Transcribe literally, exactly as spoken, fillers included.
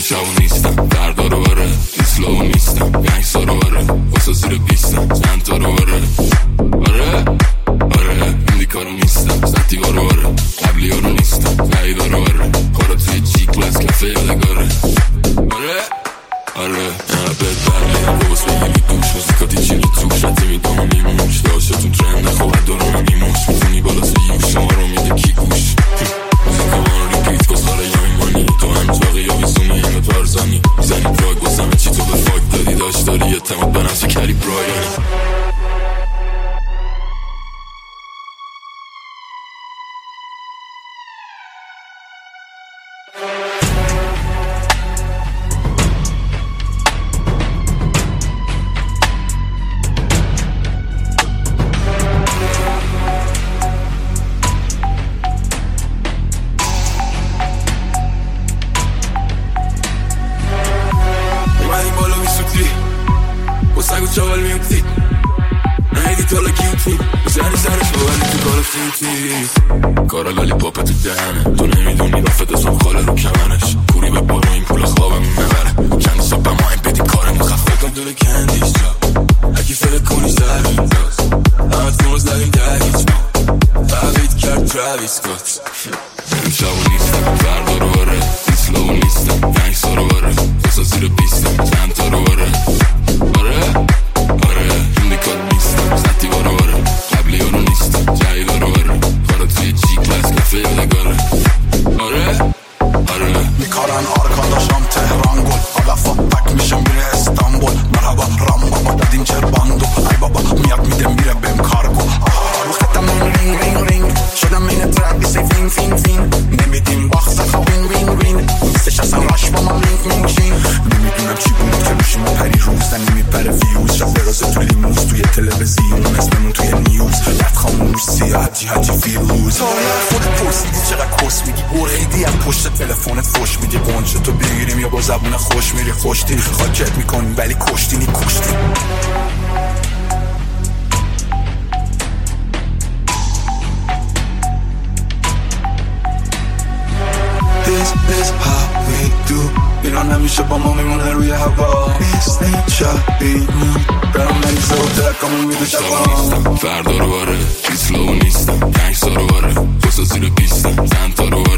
شبو نیستم فردا رو باره ایسلو نیستم گنگستا رو باره واسه زیر بیستم چند تا رو باره آره آره این دیکارو نیستم سنتیگا رو باره قبلی ها رو نیستم نهیدا رو باره کارا توی جی کلاس کفه یادگاره آره آره نه بدرلی روز بگیری دوش موزیکاتی چیلی توش رتی میدام میموش داشتتون ترند نخواهد دارم میموش میتونی بالا سیوش شما رو میده کی گوش موزیکا من ریپیت گذاره یا ایمانی تو همجاقی یا بیزومی اینو تارزانی میزنی پراگ بازمه چی تو به فاک داری داشت داری اعتماد به نفس کری برایانی کارا لالی پاپ تو دهنه تو نمیدونی رفت ازم خاله رو کمنش پوری به بالا این پول خوابم نبره چند سا به ما این بدی کارمون خفه کن دل کندیش جا اگه فکر کنیش در این داست همه تو روز داریم در هیچ ما فقید کرد تراویس سکوت این شبو نیستم فردا رو باره ایسلو نیستم گنگستا رو باره واسه زیر بیستم چند تا رو باره آره آره این دیکار نیستم سنتیگا رو باره قبلی ها رو نیستم جایگا رو باره کارا توی جی کلاس کفه یادگاره آره آره میکارن آرکان داشتم تهران گل حالا فاک میشم میره استانبول مرحبا رام بابا دادیم چر باندو ای بابا میاد میده میره بهم کار کن رو خطم من رینگ رینگ رینگ شدم این ترک بیسی فین فین فین نمیدیم باخت خوابین وین وین نیستش اصلا راش با من لینک لینک شین نمیدونم چی بود که روشیم و پری روز نمیپره ویوز شب برازه تو لیموز توی تلویزیون اسممون توی نیوز رد خاموش سیاه هجی هجی فیروز تایر خودت پرسیدی چقدر کس میگی برخیدی از پشت تلفنت فوش میدی قنچه تو بگیریم یا با زبون خوش میری خوشتی خاکت میکنیم ولی کشتی نی کشتی This is how we do ایران همیشه با ما میمونه روی هوا نیست شبیمون برام نریزه و ترکامون میده شبا فردا رو باره ایسلو نیستم گنگستا رو باره واسه زیر بیستم چند تا رو باره